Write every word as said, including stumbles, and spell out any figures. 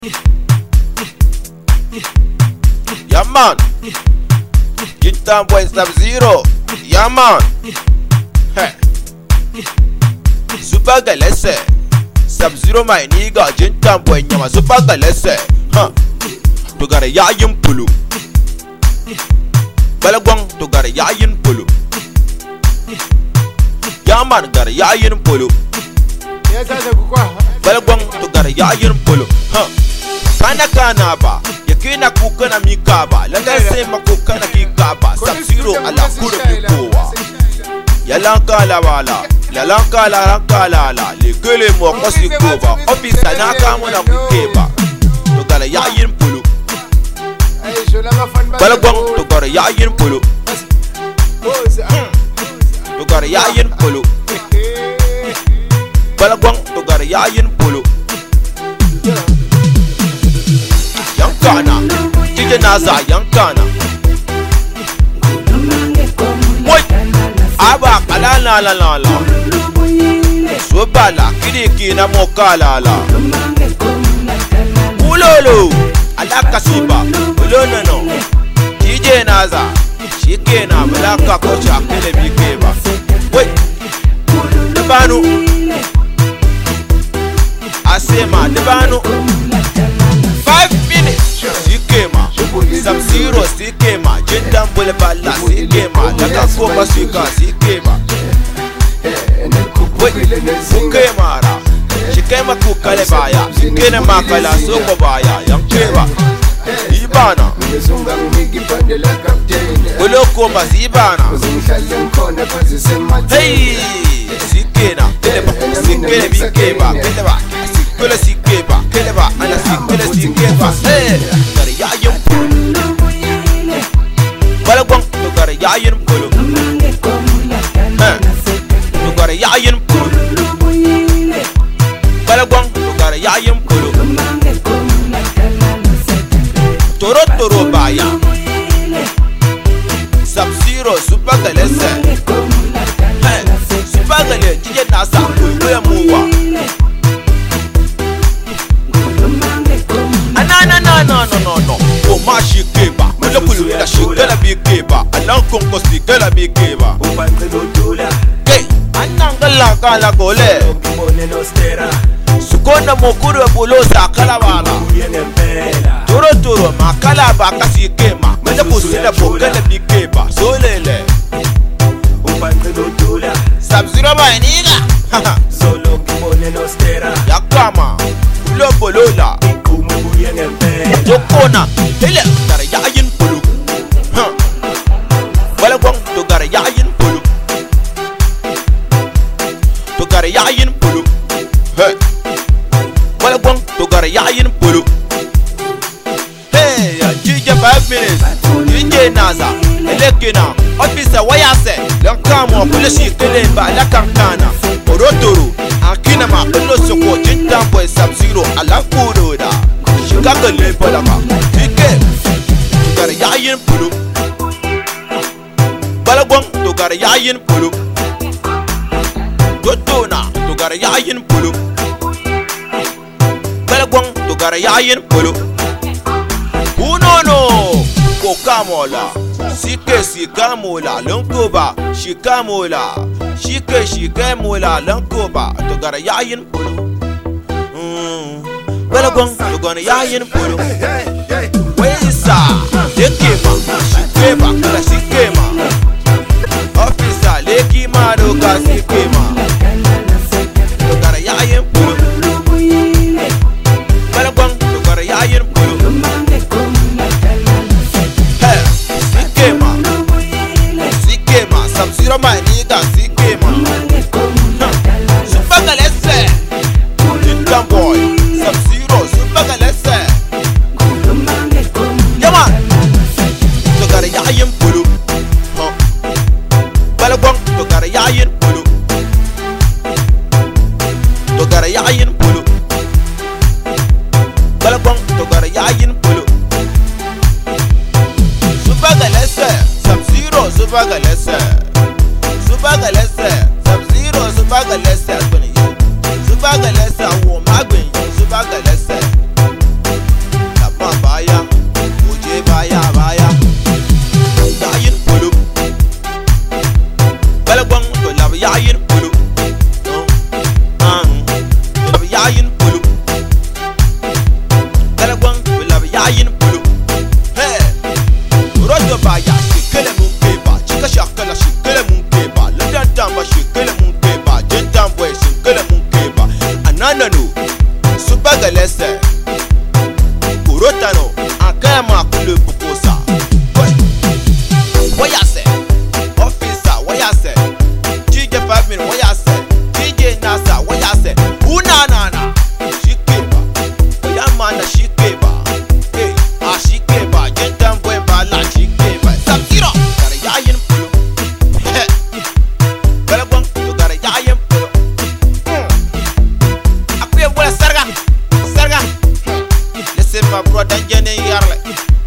Yeah man, Jintan boy Sub-Zero. Yeah man, hey. Super galese, Sub-Zero my nigga. Jintan boy nyama super galese. Huh? Tu gara yayin pulu. Balagwang tu gara yayin pulu. Yeah man gara yayin pulu. Balagwang tu gara yayin pulu. Huh? Kana kana ba, yakina kuka na mikaba. Langa sema kuka na kikaba. Sub-Zero ala kuru bikowa. Yalanka la wala, yalanka la ranka la la. Lekele mo kosi koba. Ofisa na kama na kukeba. Tu gara yayin pulu. Balagwang tu gara yayin pulu. Tu gara yayin pulu. Balagwang tu gara yayin pulu. Yankana, Jije Naza Yankana. Wait, Aba kalala la la la. Sobala kidiki na mokala la. Ulolo, alaka siba, ulono no. Jije Naza, shike na malaka kocha kele bikeba. Wait, Debanu, Asema Debanu. Five minutes, Sikema, Sub-Zero Sikema, Jintan Bole Bala Sikema, Laka Koba Sika Sikema. Wait, Sikema ra, Shikema Kukale Baya, Sikena Makala Soko Baya, Yankeba, Ibana, Olo Koba Zibana. Hey, Sikena, Sikena Bikeba, Keleba. Kula sikeba, keleba, ana sikula sikeba. Hey, gara yayin pulu. Balagwang tu gara yayin pulu. Hey, tu gara yayin pulu. Balagwang tu gara yayin pulu. Toro toro baya. Sub-Zero super galese. Hey, super galese. Jije Naza kuya muwa. Na na na na na na na. O ma shikeba, mulukulu la shikela bikeba. Alan konko sikela bikeba. Hey, anangala kala gole. Sukona mokuru bolo sakala bala. Toro toro makala baka sikema. Mulukulu la bokela bikeba. Solele. Sub-Zero my nigga. Solo kimone no stera. Yakama, ulo bolola. Jokona, hele, gara yayin pulu. Huh? Balagwang tu gara yayin pulu. Tu gara yayin pulu. Hey, Balagwang tu gara yayin pulu. Hey, Jije five minutes. Jije Naza, elekina. Officer wayase, lankamo kuleshi kelemba la kankana. Orotoro, akina ma kulo soko Jintan boy Sub-Zero alankuro da. Chicago le balaka, Tike, tu gara yayin pulu. Balagwang tu gara yayin pulu. Dotona, tu gara yayin pulu. Balagwang tu gara yayin pulu. Unono, kokamola, sike sikamola, lankoba, shikamola, shike shikamola, lankoba, tu gara yayin pulu. Balagwang, tu gara yayin pulu. Wesa, lekema, shikema, kala shikema. Officer, lekima doka shikema. Tu gara yayin pulu. Balagwang, tu gara yayin pulu. Hey, shikema, shikema, Sub-Zero my nigga, shikema. Super galese, Jintan boy, Sub-Zero, super galese. Yama, tu gara yayin pulu. Balagwang, tu gara yayin pulu. Tu gara yayin pulu. Balagwang, tu gara yayin pulu. Super galese, Sub-Zero, super galese. Super galese, Sub-Zero, super galese. Super galese, wo magwin, super galese. ma bro dan jene yarla